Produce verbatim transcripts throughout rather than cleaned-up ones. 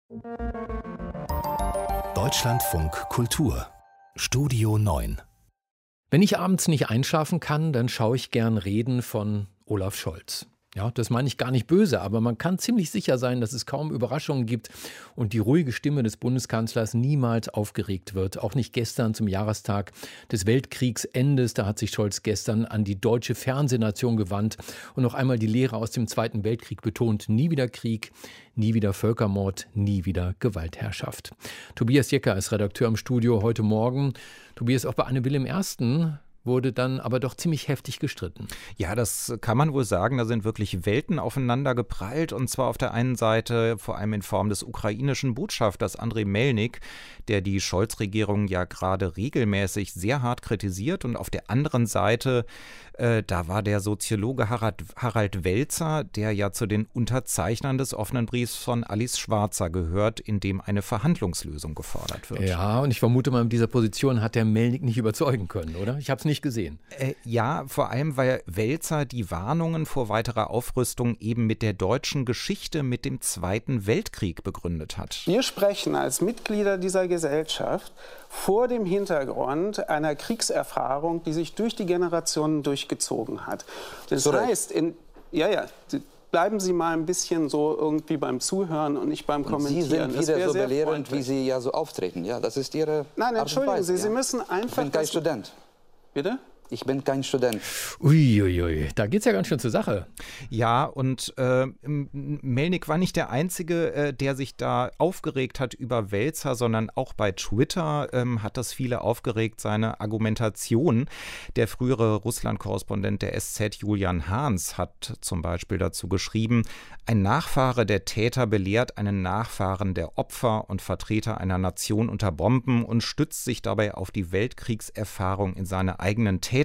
Deutschlandfunk Kultur Studio neun. Wenn ich abends nicht einschlafen kann, dann schaue ich gern Reden von Olaf Scholz. Ja, das meine ich gar nicht böse, aber man kann ziemlich sicher sein, dass es kaum Überraschungen gibt und die ruhige Stimme des Bundeskanzlers niemals aufgeregt wird. Auch nicht gestern zum Jahrestag des Weltkriegsendes. Da hat sich Scholz gestern an die deutsche Fernsehnation gewandt und noch einmal die Lehre aus dem Zweiten Weltkrieg betont. Nie wieder Krieg, nie wieder Völkermord, nie wieder Gewaltherrschaft. Tobias Jecker ist Redakteur im Studio heute Morgen. Tobias, auch bei Anne Will I. wurde dann aber doch ziemlich heftig gestritten. Ja, das kann man wohl sagen. Da sind wirklich Welten aufeinander geprallt. Und zwar auf der einen Seite vor allem in Form des ukrainischen Botschafters Andriy Melnik, der die Scholz-Regierung ja gerade regelmäßig sehr hart kritisiert. Und auf der anderen Seite, äh, da war der Soziologe Harald, Harald Welzer, der ja zu den Unterzeichnern des offenen Briefs von Alice Schwarzer gehört, in dem eine Verhandlungslösung gefordert wird. Ja, und ich vermute mal, in dieser Position hat der Melnik nicht überzeugen können, oder? Ich habe es nicht gesehen. Äh, ja, vor allem, weil Welzer die Warnungen vor weiterer Aufrüstung eben mit der deutschen Geschichte, mit dem Zweiten Weltkrieg begründet hat. Wir sprechen als Mitglieder dieser Gesellschaft vor dem Hintergrund einer Kriegserfahrung, die sich durch die Generationen durchgezogen hat. Das so heißt, in, ja, ja, bleiben Sie mal ein bisschen so irgendwie beim Zuhören und nicht beim Kommentieren. Sie sind wieder so belehrend, wie Sie ja so auftreten. Ja, das ist Ihre Nein, entschuldigen Art und Weise, Sie, Sie ja. müssen einfach... Ich bin kein Student. Bitte? Ich bin kein Student. Uiuiui, ui, ui. Da geht's ja ganz schön zur Sache. Ja, und äh, Melnik war nicht der Einzige, äh, der sich da aufgeregt hat über Welzer, sondern auch bei Twitter ähm, hat das viele aufgeregt, seine Argumentation. Der frühere Russland-Korrespondent der S Z, Julian Hahns, hat zum Beispiel dazu geschrieben: Ein Nachfahre der Täter belehrt einen Nachfahren der Opfer und Vertreter einer Nation unter Bomben und stützt sich dabei auf die Weltkriegserfahrung in seiner eigenen Täterfamilie.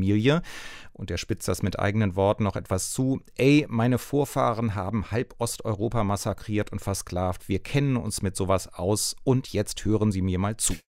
Und er spitzt das mit eigenen Worten noch etwas zu. Ey, meine Vorfahren haben halb Osteuropa massakriert und versklavt. Wir kennen uns mit sowas aus und jetzt hören Sie mir mal zu.